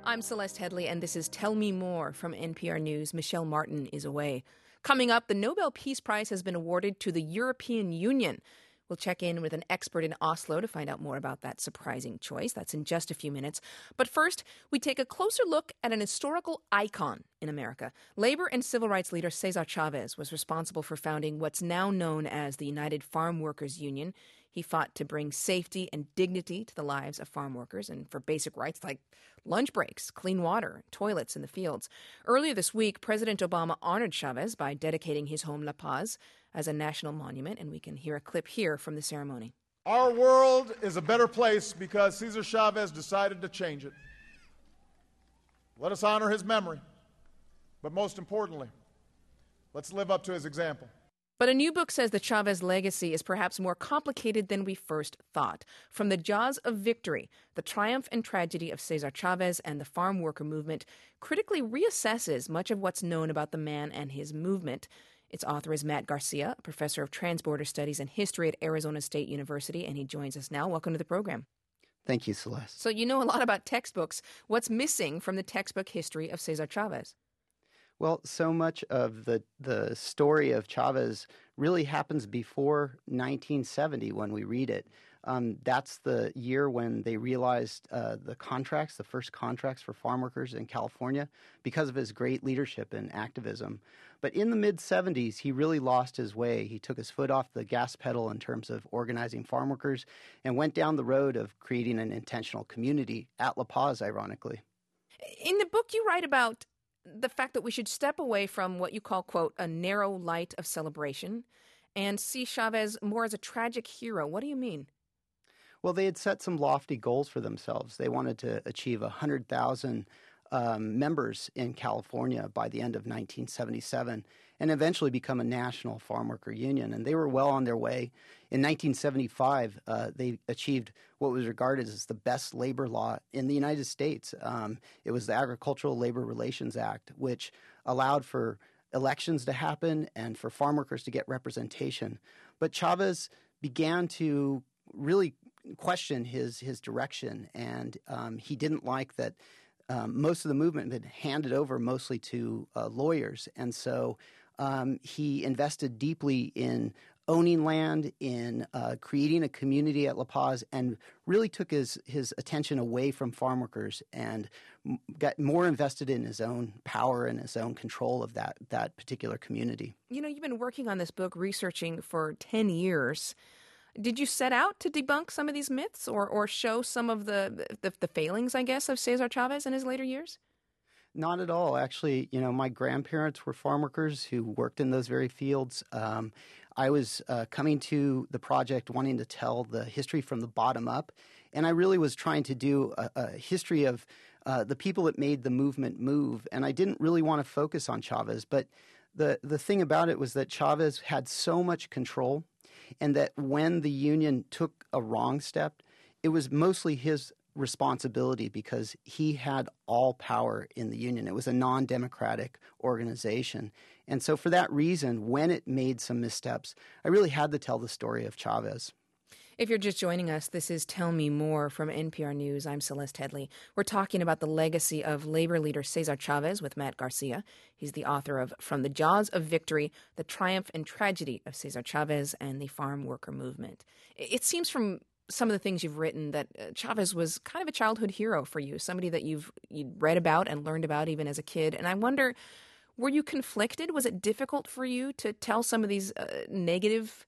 I'm Celeste Headley, and this is Tell Me More from NPR News. Michelle Martin is away. Coming up, the Nobel Peace Prize has been awarded to the European Union. We'll check in with an expert in Oslo to find out more about that surprising choice. That's in just a few minutes. But first, we take a closer look at an historical icon in America. Labor and civil rights leader Cesar Chavez was responsible for founding what's now known as the United Farm Workers Union. He fought to bring safety and dignity to the lives of farm workers and for basic rights like lunch breaks, clean water, toilets in the fields. Earlier this week, President Obama honored Chavez by dedicating his home La Paz as a national monument, and we can hear a clip here from the ceremony. Our world is a better place because Cesar Chavez decided to change it. Let us honor his memory, but most importantly, let's live up to his example. But a new book says the Chavez legacy is perhaps more complicated than we first thought. From the Jaws of Victory, the triumph and tragedy of Cesar Chavez and the farm worker movement critically reassesses much of what's known about the man and his movement. Its author is Matt Garcia, a professor of transborder studies and history at Arizona State University, and he joins us now. Welcome to the program. Thank you, Celeste. So you know a lot about textbooks. What's missing from the textbook history of Cesar Chavez? Well, so much of the story of Chavez really happens before 1970 when we read it. That's the year when they realized the first contracts for farm workers in California because of his great leadership and activism. But in the mid-'70s, he really lost his way. He took his foot off the gas pedal in terms of organizing farm workers and went down the road of creating an intentional community at La Paz, ironically. In the book, you write about the fact that we should step away from what you call, quote, a narrow light of celebration and see Chavez more as a tragic hero. What do you mean? Well, they had set some lofty goals for themselves. They wanted to achieve 100,000 members in California by the end of 1977 and eventually become a national farm worker union. And they were well on their way. In 1975, they achieved what was regarded as the best labor law in the United States. It was the Agricultural Labor Relations Act, which allowed for elections to happen and for farm workers to get representation. But Chavez began to really question his direction, and he didn't like that most of the movement had been handed over mostly to lawyers. And so he invested deeply in owning land, in creating a community at La Paz, and really took his attention away from farm workers and got more invested in his own power and his own control of that particular community. You know, you've been working on this book, researching for 10 years. Did you set out to debunk some of these myths or show some of the failings, I guess, of Cesar Chavez in his later years? Not at all. Actually, my grandparents were farm workers who worked in those very fields. I was coming to the project wanting to tell the history from the bottom up, and I really was trying to do a history of the people that made the movement move, and I didn't really want to focus on Chavez. But the thing about it was that Chavez had so much control, and that when the union took a wrong step, it was mostly his responsibility because he had all power in the union. It was a non-democratic organization. And so for that reason, when it made some missteps, I really had to tell the story of Chavez. If you're just joining us, this is Tell Me More from NPR News. I'm Celeste Headley. We're talking about the legacy of labor leader Cesar Chavez with Matt Garcia. He's the author of From the Jaws of Victory, The Triumph and Tragedy of Cesar Chavez and the Farm Worker Movement. It seems from some of the things you've written that Chavez was kind of a childhood hero for you, somebody that you'd read about and learned about even as a kid. And I wonder, were you conflicted? Was it difficult for you to tell some of these negative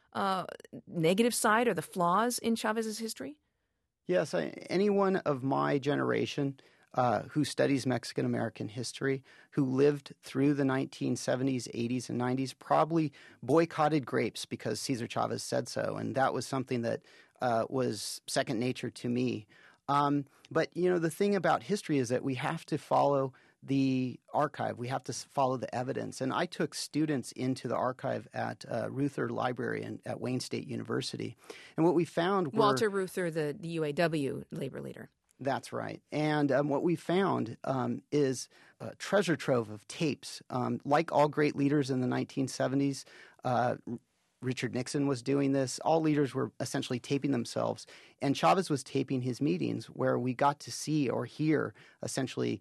side or the flaws in Chavez's history? Yes, anyone of my generation who studies Mexican-American history, who lived through the 1970s, 80s, and 90s, probably boycotted grapes because Cesar Chavez said so, and that was something that was second nature to me. But, the thing about history is that we have to follow the archive. We have to follow the evidence. And I took students into the archive at Reuther Library at Wayne State University. And what we found were— Walter Reuther, the UAW labor leader. That's right. And what we found is a treasure trove of tapes. Like all great leaders in the 1970s, Richard Nixon was doing this. All leaders were essentially taping themselves. And Chavez was taping his meetings where we got to see or hear essentially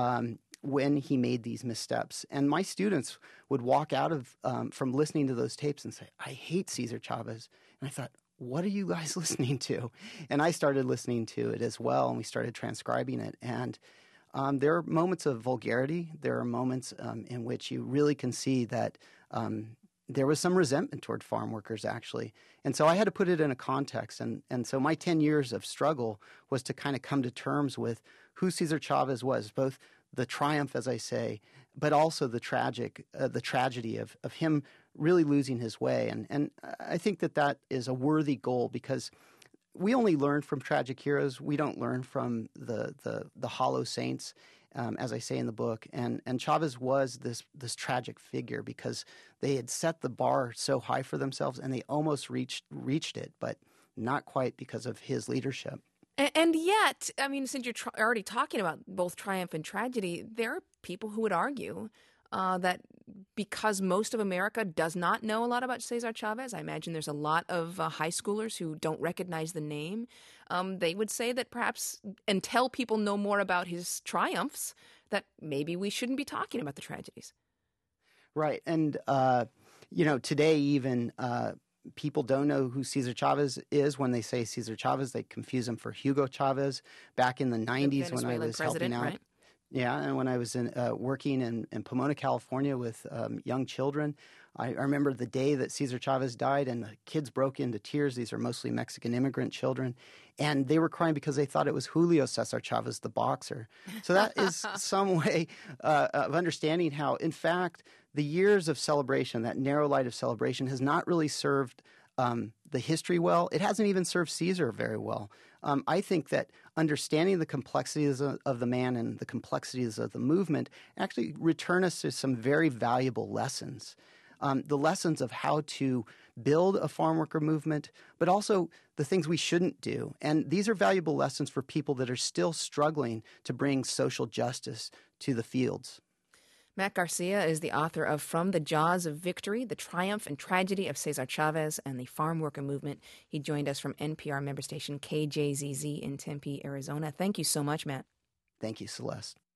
when he made these missteps. And my students would walk out of from listening to those tapes and say, I hate Cesar Chavez. And I thought, what are you guys listening to? And I started listening to it as well, and we started transcribing it. And there are moments of vulgarity. There are moments in which you really can see that there was some resentment toward farm workers, actually. And so I had to put it in a context. And so my 10 years of struggle was to kind of come to terms with who Cesar Chavez was, both the triumph, as I say, but also the tragedy of him really losing his way. And I think that is a worthy goal, because we only learn from tragic heroes. We don't learn from the hollow saints, as I say in the book. And Chavez was this tragic figure because they had set the bar so high for themselves, and they almost reached it, but not quite because of his leadership. And yet, I mean, since you're already talking about both triumph and tragedy, there are people who would argue that because most of America does not know a lot about Cesar Chavez, I imagine there's a lot of high schoolers who don't recognize the name. They would say that perhaps until people know more about his triumphs, that maybe we shouldn't be talking about the tragedies. Right. And, today even people don't know who Cesar Chavez is. When they say Cesar Chavez, they confuse him for Hugo Chavez. Back in the 90s when I was helping out. Right? Yeah, and when I was working in Pomona, California with young children, I remember the day that Cesar Chavez died, and the kids broke into tears. These are mostly Mexican immigrant children, and they were crying because they thought it was Julio Cesar Chavez, the boxer. So that is some way of understanding how, in fact, the years of celebration, that narrow light of celebration, has not really served the history well. It hasn't even served Cesar very well. I think that understanding the complexities of the man and the complexities of the movement actually return us to some very valuable lessons. The lessons of how to build a farm worker movement, but also the things we shouldn't do. And these are valuable lessons for people that are still struggling to bring social justice to the fields. Matt Garcia is the author of From the Jaws of Victory, The Triumph and Tragedy of Cesar Chavez and the Farm Worker Movement. He joined us from NPR member station KJZZ in Tempe, Arizona. Thank you so much, Matt. Thank you, Celeste.